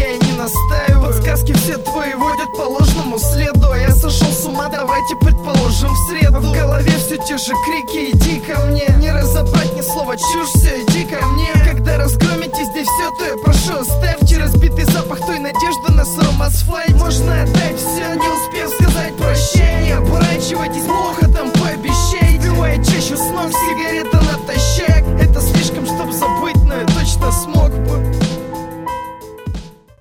я не настаиваю. Подсказки все твои водят по ложному следу. Я сошел с ума, давайте предположим в среду. В голове все те же крики, иди ко мне. Не разобрать ни слова, чушь